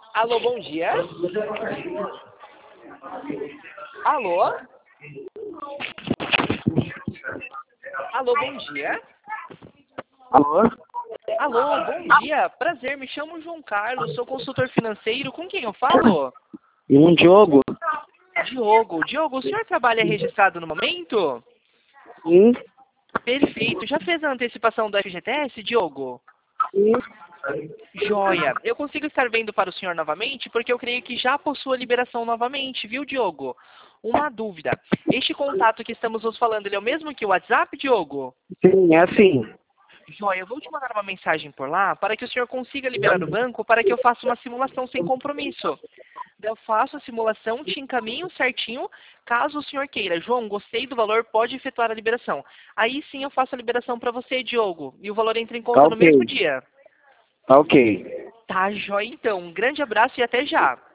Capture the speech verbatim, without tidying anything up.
Alô, bom dia. Alô? Alô, bom dia. Alô? Alô, bom dia. Prazer, me chamo João Carlos, sou consultor financeiro. Com quem eu falo? Um Diogo? Diogo. Diogo, o senhor trabalha registrado no momento? Sim. Perfeito. Já fez a antecipação do F G T S, Diogo? Sim. Joia. Eu consigo estar vendo para o senhor novamente porque eu creio que já possua liberação novamente, viu, Diogo? Uma dúvida. Este contato que estamos nos falando, ele é o mesmo que o WhatsApp, Diogo? Sim, é assim. Joia, eu vou te mandar uma mensagem por lá para que o senhor consiga liberar o banco para que eu faça uma simulação sem compromisso. Eu faço a simulação, te encaminho certinho. Caso o senhor queira, João, gostei do valor, pode efetuar a liberação. Aí sim eu faço a liberação para você, Diogo. E o valor entra em conta Tá no mesmo ok. dia. Tá ok. Tá, joia então. Um grande abraço e até já.